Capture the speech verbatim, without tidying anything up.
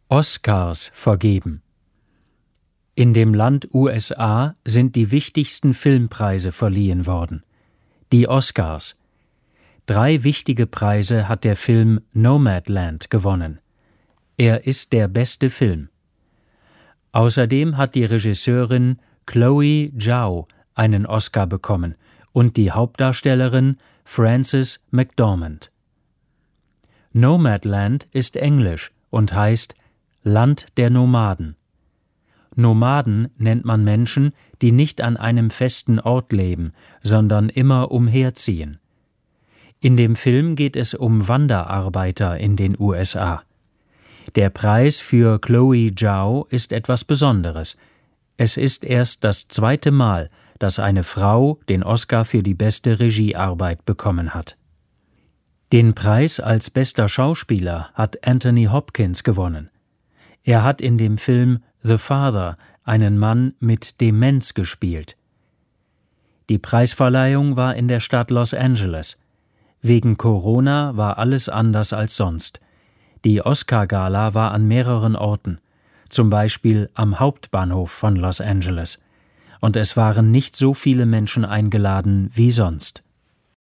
Oscars vergeben. In dem Land U S A sind die wichtigsten Filmpreise verliehen worden. Die Oscars. Drei wichtige Preise hat der Film Nomadland gewonnen. Er ist der beste Film. Außerdem hat die Regisseurin Chloe Zhao einen Oscar bekommen und die Hauptdarstellerin Frances McDormand. Nomadland ist englisch und heißt Land der Nomaden. Nomaden nennt man Menschen, die nicht an einem festen Ort leben, sondern immer umherziehen. In dem Film geht es um Wanderarbeiter in den U S A. Der Preis für Chloe Zhao ist etwas Besonderes. Es ist erst das zweite Mal, dass eine Frau den Oscar für die beste Regiearbeit bekommen hat. Den Preis als bester Schauspieler hat Anthony Hopkins gewonnen. Er hat in dem Film The Father einen Mann mit Demenz gespielt. Die Preisverleihung war in der Stadt Los Angeles. Wegen Corona war alles anders als sonst. Die Oscar-Gala war an mehreren Orten, zum Beispiel am Hauptbahnhof von Los Angeles. Und es waren nicht so viele Menschen eingeladen wie sonst.